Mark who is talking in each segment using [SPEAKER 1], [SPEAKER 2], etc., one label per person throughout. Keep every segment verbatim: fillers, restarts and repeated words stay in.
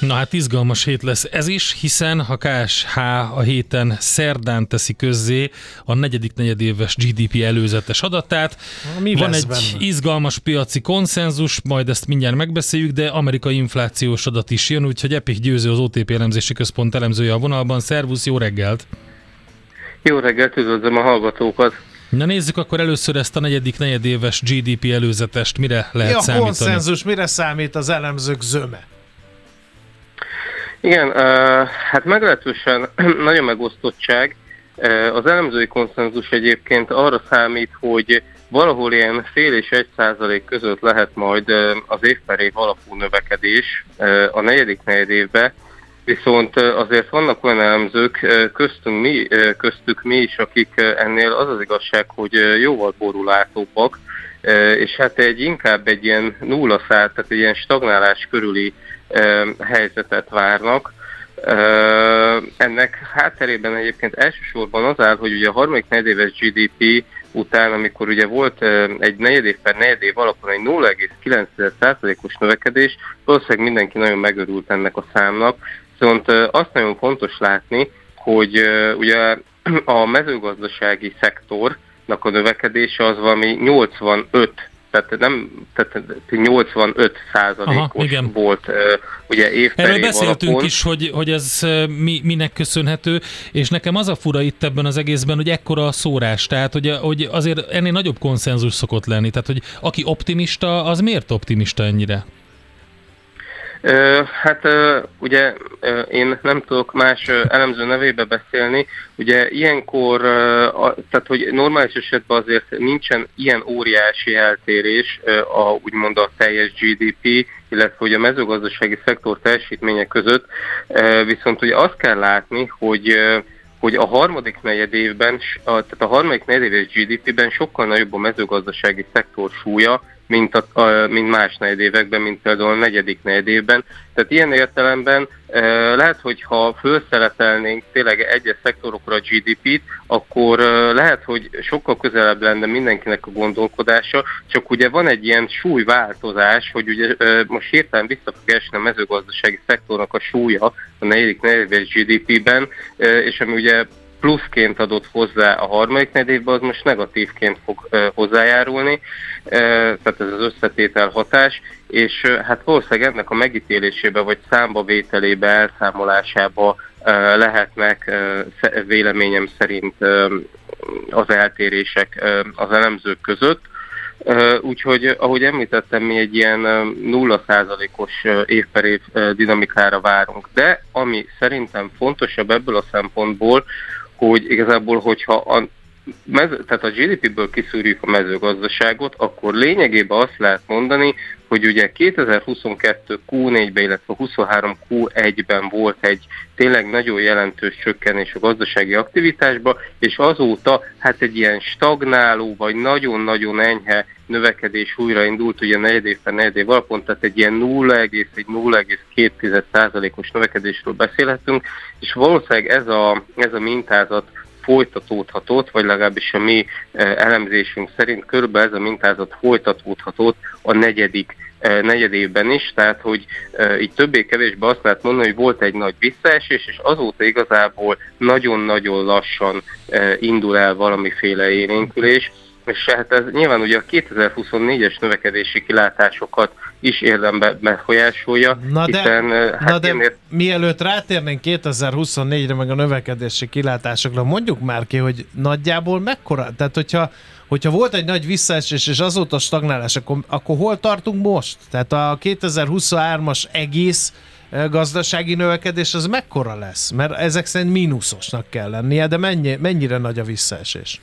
[SPEAKER 1] Na hát izgalmas hét lesz ez is, hiszen a ká es há a héten szerdán teszi közzé a negyedik negyedéves gé dé pé előzetes adatát.
[SPEAKER 2] Mi
[SPEAKER 1] Van egy
[SPEAKER 2] benne?
[SPEAKER 1] izgalmas piaci konszenzus, majd ezt mindjárt megbeszéljük, de amerikai inflációs adat is jön, úgyhogy Epik Győző, az o té pé elemzési központ elemzője a vonalban. Szervusz, jó reggelt!
[SPEAKER 3] Jó reggelt, üdvözlöm a hallgatókat!
[SPEAKER 1] Na nézzük akkor először ezt a negyedik negyedéves gé dé pé előzetest, mire lehet
[SPEAKER 2] Mi a
[SPEAKER 1] számítani?
[SPEAKER 2] konszenzus, mire számít az elemzők zöme?
[SPEAKER 3] Igen, uh, hát meglehetősen nagyon megosztottság. Uh, az elemzői konszenzus egyébként arra számít, hogy valahol ilyen fél és egy százalék között lehet majd uh, az év per év alapú növekedés uh, a negyedik negyedévben, viszont uh, azért vannak olyan elemzők, uh, köztünk mi, uh, köztük mi is, akik uh, ennél az az igazság, hogy uh, jóval borúlátóbbak, uh, és hát egy inkább egy ilyen nulla száz, tehát egy ilyen stagnálás körüli helyzetet várnak. Ennek hátterében egyébként elsősorban az áll, hogy ugye a harmadik negyedéves gé dé pé után, amikor ugye volt egy negyedév per negyedév alapon egy nulla egész kilenc százalékos növekedés, valószínűleg mindenki nagyon megörült ennek a számnak. Viszont azt nagyon fontos látni, hogy ugye a mezőgazdasági szektornak a növekedése az valami nyolcvanöt, tehát nem, tehát nyolcvanöt százalékos volt uh, ugye év per
[SPEAKER 1] Erről
[SPEAKER 3] év
[SPEAKER 1] beszéltünk
[SPEAKER 3] alapon.
[SPEAKER 1] is, hogy, hogy ez mi, minek köszönhető, és nekem az a fura itt ebben az egészben, hogy ekkora a szórás, tehát hogy, hogy azért ennél nagyobb konszenzus szokott lenni, tehát hogy aki optimista, az miért optimista ennyire?
[SPEAKER 3] Uh, hát uh, ugye uh, én nem tudok más uh, elemző nevébe beszélni, ugye ilyenkor, uh, a, tehát hogy normális esetben azért nincsen ilyen óriási eltérés uh, a, úgymond a teljes gé dé pé, illetve hogy a mezőgazdasági szektor teljesítménye között, uh, viszont ugye azt kell látni, hogy uh, hogy a harmadik negyedévben, a, tehát a harmadik negyedéves gé dé pében sokkal nagyobb a mezőgazdasági szektor súlya, mint, a, a, mint más negyedévekben, mint például a negyedik negyedévben. Tehát ilyen értelemben e, lehet, hogy ha felszeletelnénk tényleg egyes szektorokra a gé dé pét, akkor e, lehet, hogy sokkal közelebb lenne mindenkinek a gondolkodása, csak ugye van egy ilyen súlyváltozás, hogy ugye e, most hirtelen vissza fog esni a mezőgazdasági szektornak a súlya a negyedik negyedéves gé dé pében, e, és ami ugye pluszként adott hozzá a harmadik negyedévben, az most negatívként fog uh, hozzájárulni, uh, tehát ez az összetétel hatás, és uh, hát valószínűleg ennek a megítélésébe, vagy számba vételébe, elszámolásába uh, lehetnek uh, véleményem szerint uh, az eltérések uh, az elemzők között. Uh, úgyhogy, ahogy említettem, mi egy ilyen uh, nulla százalékos uh, év per év uh, dinamikára várunk. De ami szerintem fontosabb ebből a szempontból, hogy igazából, hogyha a, mező, tehát a gé dé péből kiszűrjük a mezőgazdaságot, akkor lényegében azt lehet mondani, hogy ugye kétezer-huszonkettő kú négyben, illetve huszonhárom kú egyben volt egy tényleg nagyon jelentős csökkenés a gazdasági aktivitásba, és azóta hát egy ilyen stagnáló, vagy nagyon-nagyon enyhe növekedés újraindult, ugye negyedév per negyedév alapon, tehát egy ilyen nulla egész két százalékos növekedésről beszélhetünk, és valószínűleg ez a, ez a mintázat folytatódhatott, vagy legalábbis a mi elemzésünk szerint körülbelül ez a mintázat folytatódhatott a negyedik negyedévben is, tehát hogy így többé-kevésbé azt lehet mondani, hogy volt egy nagy visszaesés, és azóta igazából nagyon-nagyon lassan indul el valamiféle élénkülés, és hát ez nyilván ugye a kétezer-huszonnégyes növekedési kilátásokat is érdemben befolyásolja,
[SPEAKER 2] na de,
[SPEAKER 3] hiszen...
[SPEAKER 2] Na
[SPEAKER 3] hát
[SPEAKER 2] de
[SPEAKER 3] ér...
[SPEAKER 2] mielőtt rátérnénk kétezer-huszonnégyre meg a növekedési kilátásokra, mondjuk már ki, hogy nagyjából mekkora, tehát hogyha, hogyha volt egy nagy visszaesés és azóta stagnálás, akkor, akkor hol tartunk most? Tehát a kétezer-huszonhármas egész gazdasági növekedés az mekkora lesz? Mert ezek szerint mínuszosnak kell lennie, de mennyi, mennyire nagy a visszaesés?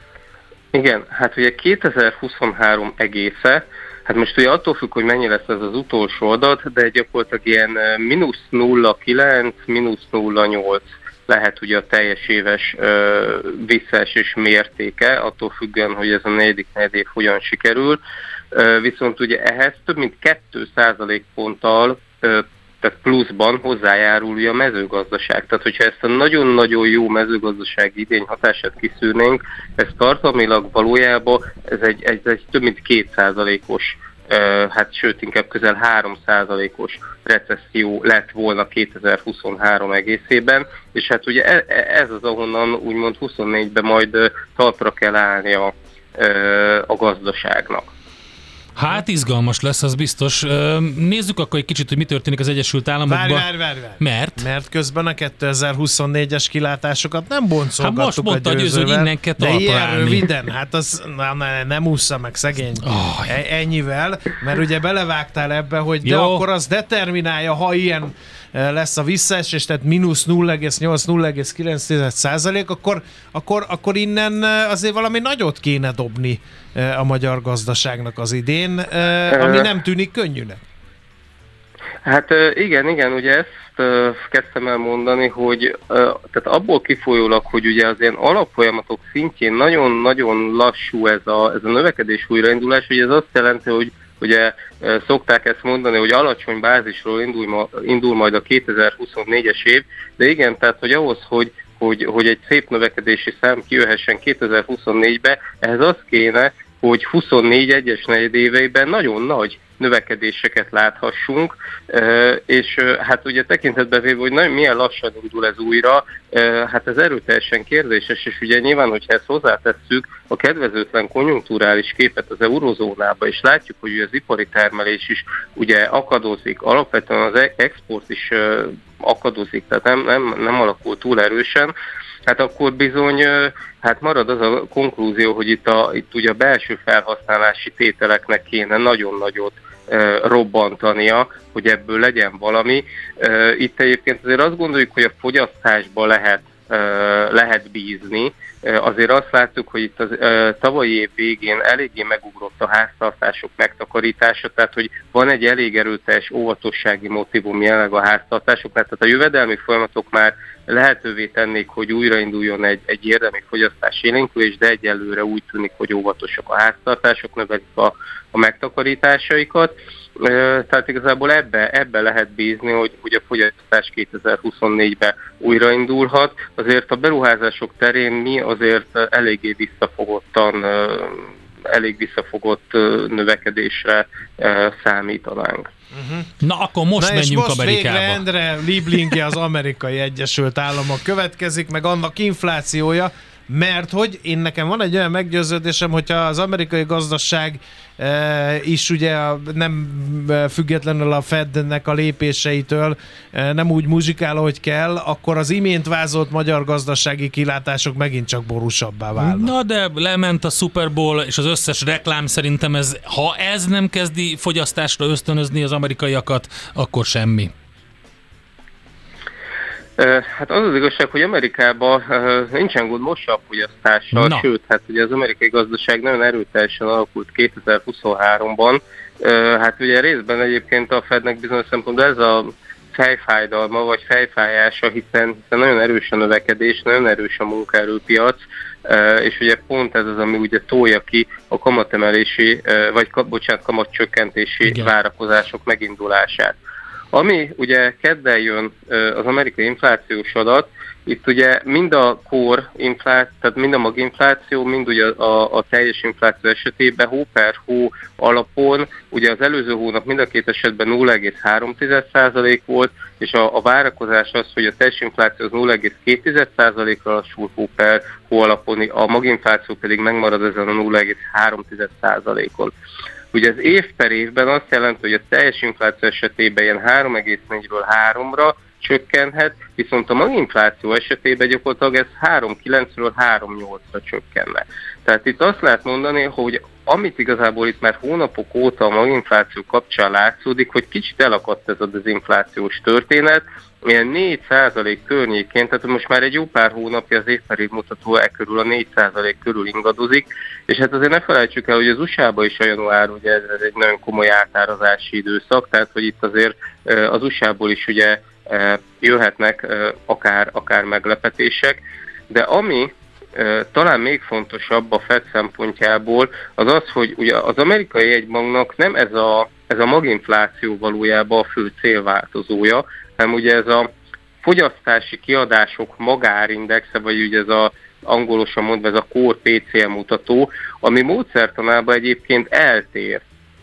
[SPEAKER 3] Igen, hát ugye kétezer-huszonhárom egésze, hát most ugye attól függ, hogy mennyi lesz ez az utolsó adat, de gyakorlatilag ilyen mínusz nulla egész kilenc, mínusz nulla egész nyolc lehet ugye a teljes éves ö, visszaesés mértéke, attól függően, hogy ez a negyedik negyedév hogyan sikerül. Ö, viszont ugye ehhez több mint két százalékponttal ö, tehát pluszban hozzájárul a mezőgazdaság. Tehát, hogyha ezt a nagyon-nagyon jó mezőgazdasági idény hatását kiszűrnénk, ez tartalmilag valójában ez egy, egy, egy több mint két százalékos hát sőt inkább közel három százalékos recesszió lett volna kétezer-huszonhárom egészében, és hát ugye ez az, ahonnan úgymond huszonnégyben majd talpra kell állni a, a gazdaságnak.
[SPEAKER 1] Hát izgalmas lesz, az biztos. Nézzük akkor egy kicsit, hogy mi történik az Egyesült Államokban.
[SPEAKER 2] Várj, várj, várj, várj.
[SPEAKER 1] Mert?
[SPEAKER 2] Mert közben a kétezer-huszonnégyes kilátásokat nem boncolgattuk.
[SPEAKER 1] Hát most mondta a győző, hogy innen kell
[SPEAKER 2] de ilyen
[SPEAKER 1] találni.
[SPEAKER 2] röviden, hát az na, ne, nem ússza meg szegény
[SPEAKER 1] oh.
[SPEAKER 2] ennyivel, mert ugye belevágtál ebbe, hogy de
[SPEAKER 1] Jó.
[SPEAKER 2] akkor az determinálja, ha ilyen lesz a visszaesés, tehát mínusz nulla egész nyolc - nulla egész kilenc százalék, akkor, akkor, akkor innen azért valami nagyot kéne dobni a magyar gazdaságnak az idén, ami nem tűnik könnyűnek.
[SPEAKER 3] Hát igen, igen, ugye ezt kezdtem el mondani, hogy tehát abból kifolyólag, hogy ugye az ilyen alapfolyamatok szintjén nagyon-nagyon lassú ez a, ez a növekedés újraindulás, ugye ez azt jelenti, hogy ugye szokták ezt mondani, hogy alacsony bázisról indul, ma, indul majd a kétezer-huszonnégyes év, de igen, tehát hogy ahhoz, hogy, hogy, hogy egy szép növekedési szám kijöhessen kétezer-huszonnégybe, ehhez az kéne, hogy huszonnégy egyes negyedéveiben nagyon nagy növekedéseket láthassunk, és hát ugye tekintetben véve, hogy nagyon milyen lassan indul ez újra, hát ez erőteljesen kérdéses, és ugye nyilván, hogyha ezt hozzátesszük a kedvezőtlen konjunkturális képet az eurozónába, és látjuk, hogy az ipari termelés is ugye akadozik, alapvetően az export is akadozik, tehát nem, nem, nem alakul túl erősen, hát akkor bizony hát marad az a konklúzió, hogy itt, a, itt ugye a belső felhasználási tételeknek kéne nagyon nagyot e, robbantania, hogy ebből legyen valami. E, itt egyébként azért azt gondoljuk, hogy a fogyasztásba lehet, e, lehet bízni. E, azért azt láttuk, hogy itt az e, tavalyi év végén eléggé megugrott a háztartások megtakarítása, tehát hogy van egy elég erőteljes óvatossági motívum jelenleg a háztartásoknál, tehát a jövedelmi folyamatok már lehetővé tennék, hogy újrainduljon egy, egy érdemi fogyasztás élénkülés, de egyelőre úgy tűnik, hogy óvatosak a háztartások, növelik a, a megtakarításaikat. Tehát igazából ebbe, ebbe lehet bízni, hogy, hogy a fogyasztás kétezer-huszonnégyben újraindulhat. Azért a beruházások terén mi azért eléggé visszafogottan, elég visszafogott növekedésre számítanánk.
[SPEAKER 2] Uh-huh.
[SPEAKER 1] Na, akkor most
[SPEAKER 2] Na
[SPEAKER 1] menjünk
[SPEAKER 2] most
[SPEAKER 1] Amerikába.
[SPEAKER 2] Végre Endre Lieblingje az Amerikai Egyesült Államok következik, meg annak inflációja, mert hogy én nekem van egy olyan meggyőződésem, hogyha az amerikai gazdaság e, is ugye nem függetlenül a Fednek a lépéseitől e, nem úgy muzsikál, ahogy kell, akkor az imént vázolt magyar gazdasági kilátások megint csak borúsabbá válnak.
[SPEAKER 1] Na de lement a Super Bowl, és az összes reklám szerintem ez, ha ez nem kezdi fogyasztásra ösztönözni az amerikaiakat, akkor semmi.
[SPEAKER 3] Hát az az igazság, hogy Amerikában nincsen gond most a fogyasztással,
[SPEAKER 1] Na.
[SPEAKER 3] sőt, hát ugye az amerikai gazdaság nagyon erőteljesen alakult kétezer-huszonháromban. Hát ugye részben egyébként a Fednek bizonyos szempontból ez a fejfájdalma, vagy fejfájása, hiszen, hiszen nagyon erős a növekedés, nagyon erős a munkaerőpiac, és ugye pont ez az, ami ugye tolja ki a kamatemelési, vagy bocsánat, kamatcsökkentési
[SPEAKER 1] Igen.
[SPEAKER 3] várakozások megindulását. Ami ugye kedden jön az amerikai inflációs adat, itt ugye mind a core infláció, tehát mind a maginfláció, mind ugye a, a teljes infláció esetében hó per hó alapon, ugye az előző hónap mind a két esetben nulla egész három százalék volt, és a, a várakozás az, hogy a teljes infláció az nulla egész két százalékra lassul hó per hó alapon, a maginfláció pedig megmarad ezen a nulla egész három százalékon. Ugye az év per évben azt jelenti, hogy a teljes infláció esetében ilyen három egész négyről háromra csökkenhet, viszont a maginfláció esetében gyakorlatilag ez három egész kilencről három egész nyolcra csökkenne. Tehát itt azt lehet mondani, hogy amit igazából itt már hónapok óta a maginfláció kapcsán látszódik, hogy kicsit elakadt ez a dezinflációs történet, ilyen négy százalék környékén, tehát most már egy jó pár hónapja az évperév mutató e körül a négy százalék körül ingadozik, és hát azért ne felejtsük el, hogy az u es á-ban is a január ugye ez egy nagyon komoly átárazási időszak, tehát hogy itt azért az u es á-ból is ugye jöhetnek akár, akár meglepetések, de ami talán még fontosabb a Fed szempontjából, az az, hogy ugye az amerikai jegybanknak nem ez a, ez a maginfláció valójában a fő célváltozója, hanem ugye ez a fogyasztási kiadások magárindexe, vagy ugye ez a angolosan mondva ez a Core pé cé e mutató, ami módszertanában egyébként eltér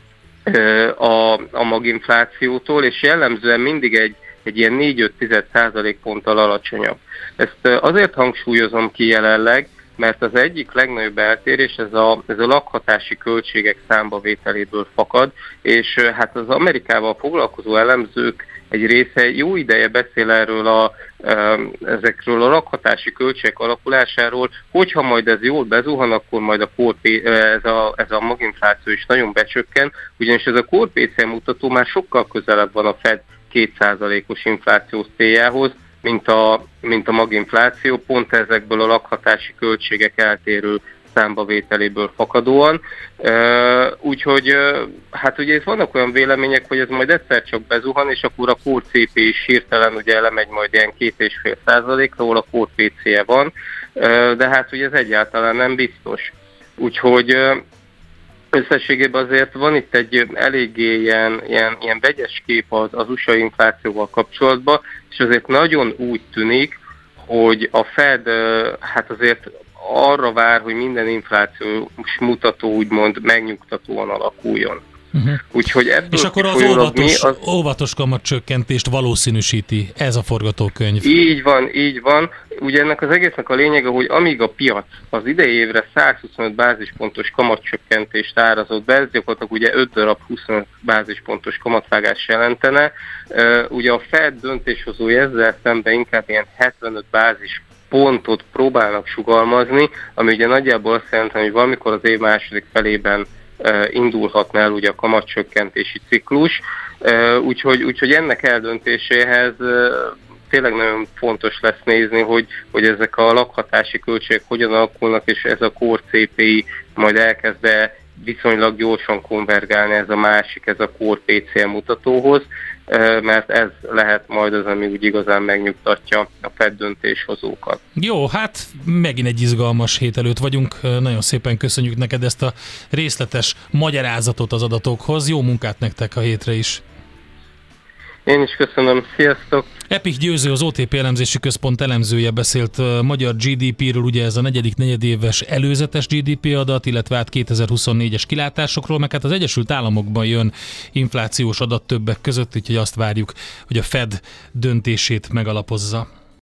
[SPEAKER 3] a, a maginflációtól, és jellemzően mindig egy, egy ilyen négy-öt százalékponttal alacsonyabb. Ezt azért hangsúlyozom ki jelenleg, mert az egyik legnagyobb eltérés ez a, ez a lakhatási költségek számbavételéből fakad, és hát az Amerikával foglalkozó elemzők egy része jó ideje beszél erről a, ezekről a lakhatási költségek alakulásáról, hogyha majd ez jól bezuhan, akkor majd a core, ez, a, ez a maginfláció is nagyon becsökken, ugyanis ez a core pé cé mutató már sokkal közelebb van a Fed két százalékos inflációs céljához, mint a, mint a maginfláció, pont ezekből a lakhatási költségek eltérő számbavételéből fakadóan. Úgyhogy hát ugye itt vannak olyan vélemények, hogy ez majd egyszer csak bezuhan, és akkor a core cé pé is hirtelen ugye elemegy majd ilyen két és fél százalékra, ahol a core pé cé-je van, de hát ugye ez egyáltalán nem biztos. Úgyhogy összességében azért van itt egy eléggé ilyen, ilyen, ilyen vegyes kép az, az u es á inflációval kapcsolatban, és azért nagyon úgy tűnik, hogy a Fed hát azért arra vár, hogy minden inflációs mutató úgymond megnyugtatóan alakuljon. Uh-huh. Úgyhogy ebből
[SPEAKER 1] és akkor az óvatos, az óvatos kamatcsökkentést valószínűsíti ez a forgatókönyv.
[SPEAKER 3] Így van, így van. Ugye ennek az egésznek a lényege, hogy amíg a piac az idei évre százhuszonöt bázispontos kamatcsökkentést árazott be, ez gyakorlatilag ugye öt darab huszonöt bázispontos kamatvágás jelentene, ugye a Fed döntéshozói ezzel szemben inkább ilyen hetvenöt bázis pontot próbálnak sugalmazni, ami ugye nagyjából azt jelenti, hogy valamikor az év második felében indulhatna el ugye a kamatcsökkentési ciklus, úgyhogy, úgyhogy ennek eldöntéséhez tényleg nagyon fontos lesz nézni, hogy, hogy ezek a lakhatási költségek hogyan alakulnak, és ez a core cé pé majd elkezd viszonylag gyorsan konvergálni ez a másik, ez a core pé cé mutatóhoz, mert ez lehet majd az, ami úgy igazán megnyugtatja a Fed döntéshozókat.
[SPEAKER 1] Jó, hát megint egy izgalmas hét előtt vagyunk. Nagyon szépen köszönjük neked ezt a részletes magyarázatot az adatokhoz. Jó munkát nektek a hétre is!
[SPEAKER 3] Én is köszönöm, sziasztok!
[SPEAKER 1] Epik Győző, az o té pé elemzési központ elemzője beszélt magyar gé dé pé-ről, ugye ez a negyedik negyedéves előzetes gé dé pé adat, illetve hát kétezer-huszonnégyes kilátásokról, meg hát az Egyesült Államokban jön inflációs adat többek között, úgyhogy azt várjuk, hogy a Fed döntését megalapozza.